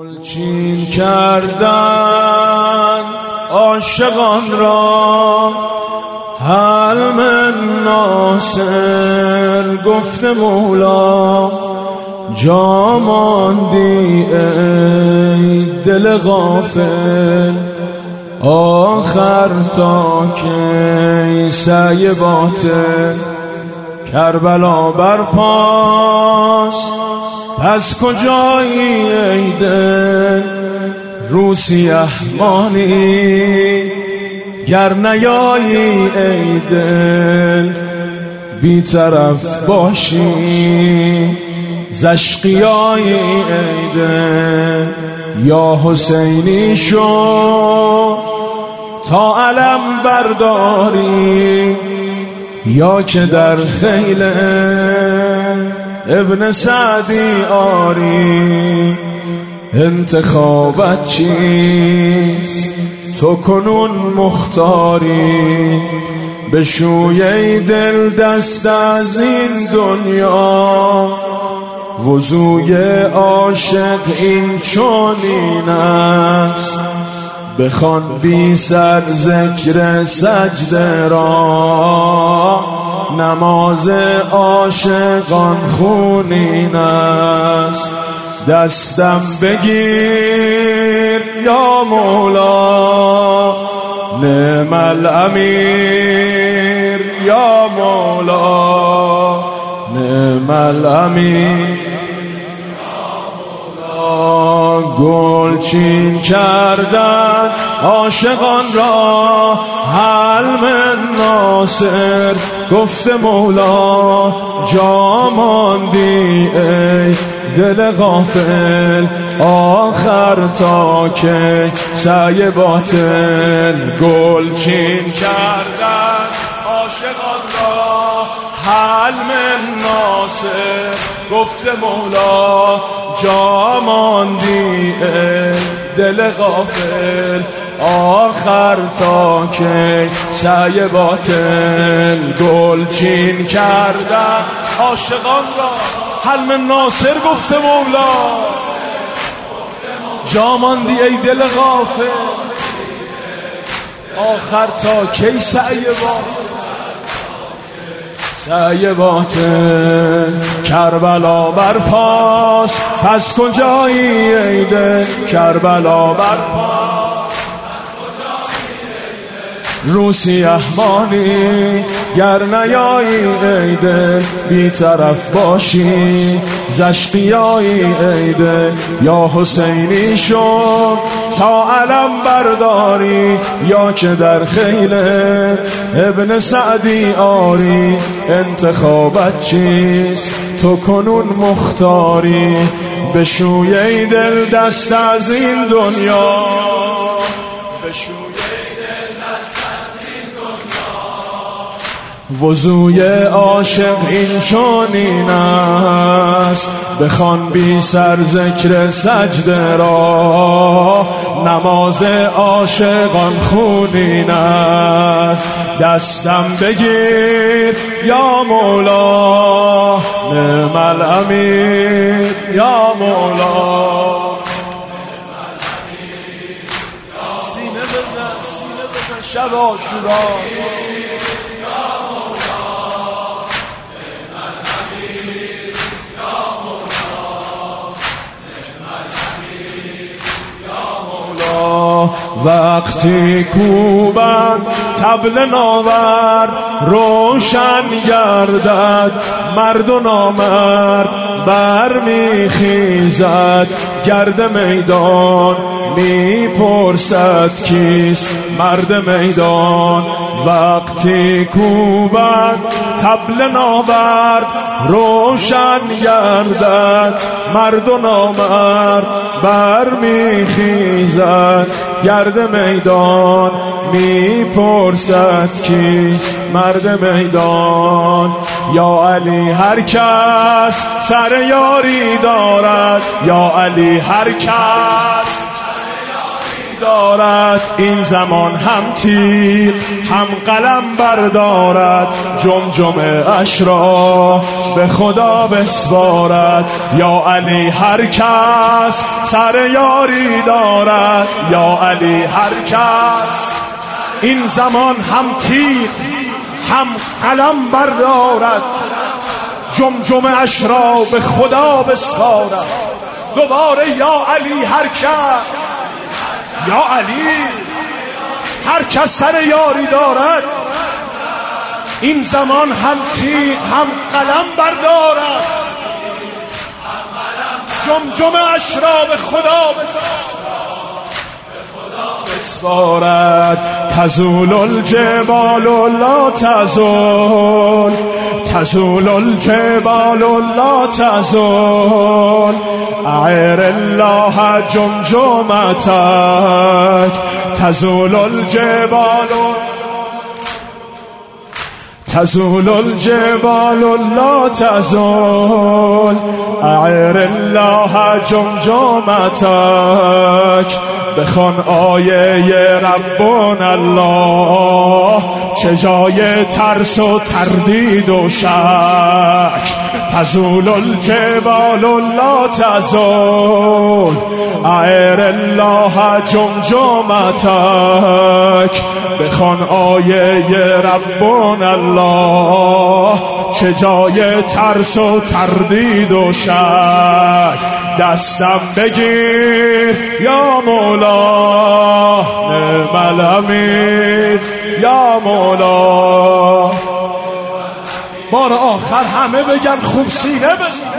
گلچین کردن عاشقان را حلم ناصر گفت مولا، جا ماندی ای دل غافل، آخر تا کی سعی باطل، کربلا برپاست پس کجایی ای دل، رو سیه مانی گر نیایی ای دل، بی طرف باشی زشقیایی ای دل، یا حسینی شو تا علم برداری، یا که در خیل ابن سعدی آری، انتخابت چیست تو کنون مختاری، بشوی دل دست از این دنیا، وضوی عاشق این چنین است، بخوان بی سر ذکر سجده را، نماز عاشقان خونین است، دستم بگیر یا مولا، نعم الامیر یا مولا، نعم الامیر یا مولا. گلچین کردن عاشقان را حلم ناصر گفت مولا، جا ماندی ای دل غافل، آخر تا که سعی باطل، گلچین کردن عاشقان را حلم ناصر گفت مولا، جا ماندی ای دل غافل، آخر تا که سعی باطل، گلچین کردن عاشقان را حلم ناصر گفت مولا، جا ماندی ای دل غافل، آخر تا کی سعی باطل، کربلا برپاست پس کجایی ای دل، کربلا برپاست رو سیه مانی گر نیایی ای دل، بی طرف باشی زشقیایی ای دل، یا حسینی شو تا علم برداری، یا که در خیل ابن سعدی آری، انتخابت چیست تو کنون مختاری، بشوی ای دل دست از این دنیا، بشوی وضوی عاشق این چنین است، بخوان بی سر ذکر سجده را، نماز عاشقان خونین است، دستم بگیر یا مولا، نعم الامیر یا مولا، سینه بزن شب عاشورا، وقتی کوبند طبل ناورد، روشن گردد مرد و نامرد، برمیخیزد گرد میدان، میپرسد کیست مرد میدان، وقتی کوبند طبل ناورد، روشن گردد مرد و نامرد، برمیخیزد گرد میدان، میپرسد کیست مرد میدان، یا علی هر کس سر یاری دارد، یا علی هر کس دارد، این زمان هم تیغ هم قلم بردارد، جمجمه اش را به خدا بسپارد. یا علی هر کس سر یاری دارد، یا علی هر کس این زمان هم تیغ هم قلم بردارد، جمجمه اش را به خدا بسپارد. دوباره یا علی هر کس، یا علی هر کس سر یاری دارد، این زمان هم تیغ هم قلم بردارد، جمجمه اش را به خدا بسپارد. تزول الجبال لا تزول، تزول الجبال لا تزول، اعر الله جمجمتك. تزول الجبال، تزول الجبال لا تزول، اعر الله جمجمتك. بخوان آیه ربنا الله، چه جای ترس و تردید و شک. تزول الجبال لا تزول، اعر الله جمجمتك. بخوان آیه ربنا الله، چه جای ترس و تردید و شک. دستم بگیر یا مولا، نعم الامین یا مولا. بار آخر همه بگن خوب سینه بزن.